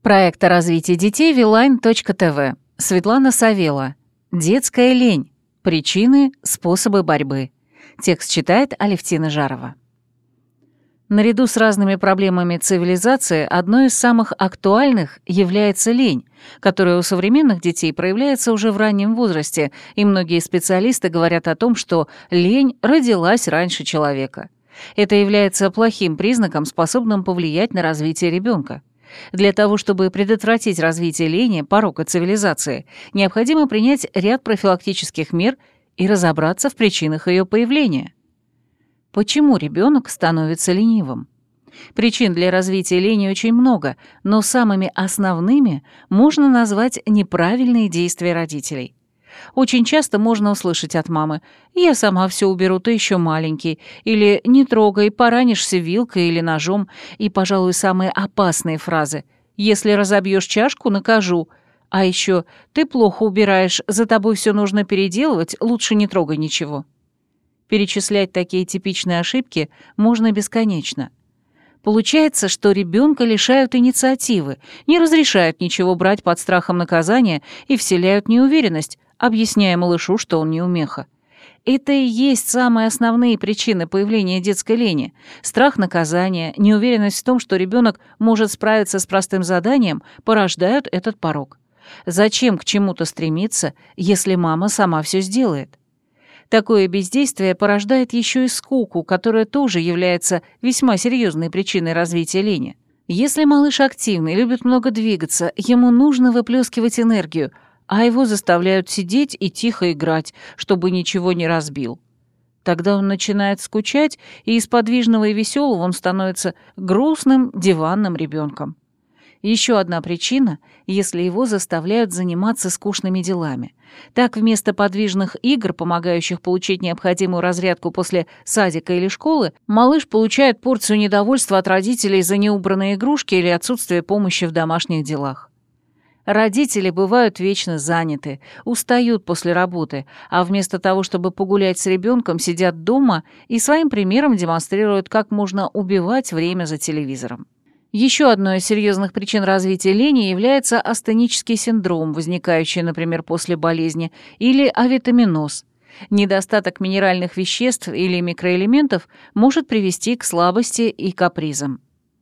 Проект о развитии детей Viline.tv. Светлана Савела. Детская лень. Причины, способы борьбы. Текст читает Алевтина Жарова. Наряду с разными проблемами цивилизации одной из самых актуальных является лень, которая у современных детей проявляется уже в раннем возрасте, и многие специалисты говорят о том, что лень родилась раньше человека. Это является плохим признаком, способным повлиять на развитие ребенка. Для того, чтобы предотвратить развитие лени, порока цивилизации, необходимо принять ряд профилактических мер и разобраться в причинах ее появления. Почему ребенок становится ленивым? Причин для развития лени очень много, но самыми основными можно назвать неправильные действия родителей. Очень часто можно услышать от мамы: «Я сама все уберу, ты еще маленький», или «Не трогай, поранишься вилкой или ножом», и, пожалуй, самые опасные фразы: «Если разобьешь чашку, накажу», а еще «Ты плохо убираешь, за тобой все нужно переделывать, лучше не трогай ничего». Перечислять такие типичные ошибки можно бесконечно. Получается, что ребенка лишают инициативы, не разрешают ничего брать под страхом наказания и вселяют неуверенность, объясняя малышу, что он неумеха. Это и есть самые основные причины появления детской лени. Страх наказания, неуверенность в том, что ребенок может справиться с простым заданием, порождают этот порок. Зачем к чему-то стремиться, если мама сама все сделает? Такое бездействие порождает еще и скуку, которая тоже является весьма серьезной причиной развития лени. Если малыш активный, любит много двигаться, ему нужно выплескивать энергию, а его заставляют сидеть и тихо играть, чтобы ничего не разбил. Тогда он начинает скучать, и из подвижного и веселого он становится грустным диванным ребенком. Еще одна причина, если его заставляют заниматься скучными делами. Так, вместо подвижных игр, помогающих получить необходимую разрядку после садика или школы, малыш получает порцию недовольства от родителей за неубранные игрушки или отсутствие помощи в домашних делах. Родители бывают вечно заняты, устают после работы, а вместо того, чтобы погулять с ребенком, сидят дома и своим примером демонстрируют, как можно убивать время за телевизором. Еще одной из серьезных причин развития лени является астенический синдром, возникающий, например, после болезни, или авитаминоз. Недостаток минеральных веществ или микроэлементов может привести к слабости и капризам.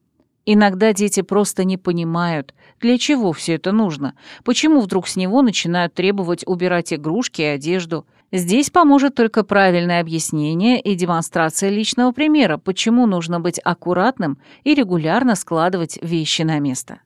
Иногда дети просто не понимают, для чего все это нужно, почему вдруг с него начинают требовать убирать игрушки и одежду. Здесь поможет только правильное объяснение и демонстрация личного примера, почему нужно быть аккуратным и регулярно складывать вещи на место.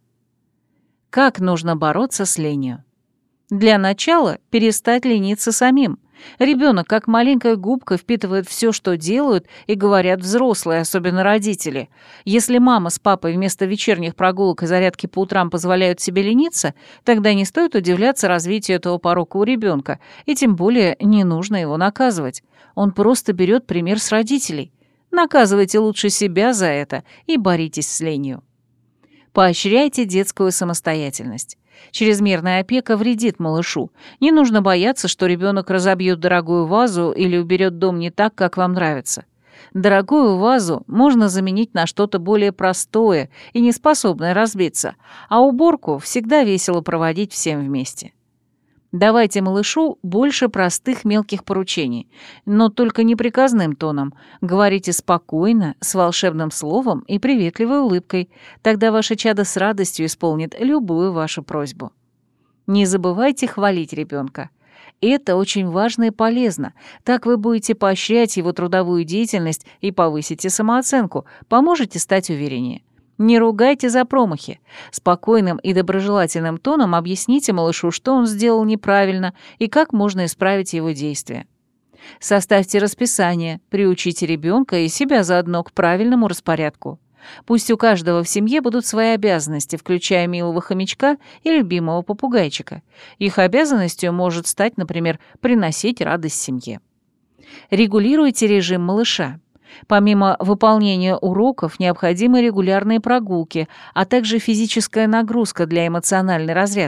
Как нужно бороться с ленью? Для начала перестать лениться самим. Ребенок, как маленькая губка, впитывает все, что делают и говорят взрослые, особенно родители. Если мама с папой вместо вечерних прогулок и зарядки по утрам позволяют себе лениться, тогда не стоит удивляться развитию этого порока у ребенка, и тем более не нужно его наказывать. Он просто берет пример с родителей. Наказывайте лучше себя за это и боритесь с ленью. Поощряйте детскую самостоятельность. Чрезмерная опека вредит малышу. Не нужно бояться, что ребенок разобьет дорогую вазу или уберет дом не так, как вам нравится. Дорогую вазу можно заменить на что-то более простое и неспособное разбиться, а уборку всегда весело проводить всем вместе. Давайте малышу больше простых мелких поручений, но только не приказным тоном. Говорите спокойно, с волшебным словом и приветливой улыбкой. Тогда ваше чадо с радостью исполнит любую вашу просьбу. Не забывайте хвалить ребенка. Это очень важно и полезно. Так вы будете поощрять его трудовую деятельность и повысите самооценку, поможете стать увереннее. Не ругайте за промахи. Спокойным и доброжелательным тоном объясните малышу, что он сделал неправильно и как можно исправить его действия. Составьте расписание, приучите ребенка и себя заодно к правильному распорядку. Пусть у каждого в семье будут свои обязанности, включая милого хомячка и любимого попугайчика. Их обязанностью может стать, например, приносить радость семье. Регулируйте режим малыша. Помимо выполнения уроков, необходимы регулярные прогулки, а также физическая нагрузка для эмоциональной разрядки.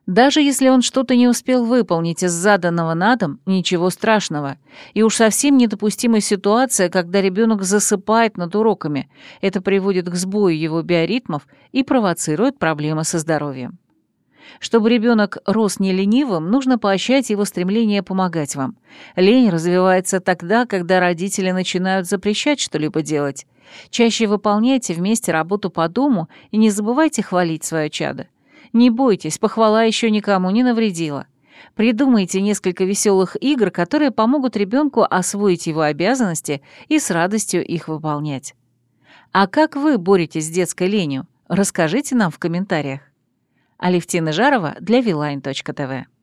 Даже если он что-то не успел выполнить из заданного на дом, ничего страшного. И уж совсем недопустимая ситуация, когда ребенок засыпает над уроками. Это приводит к сбою его биоритмов и провоцирует проблемы со здоровьем. Чтобы ребенок рос не ленивым, нужно поощрять его стремление помогать вам. Лень развивается тогда, когда родители начинают запрещать что-либо делать. Чаще выполняйте вместе работу по дому и не забывайте хвалить свое чадо. Не бойтесь, похвала еще никому не навредила. Придумайте несколько веселых игр, которые помогут ребенку освоить его обязанности и с радостью их выполнять. А как вы боретесь с детской ленью? Расскажите нам в комментариях. Алевтина Жарова для Viline.tv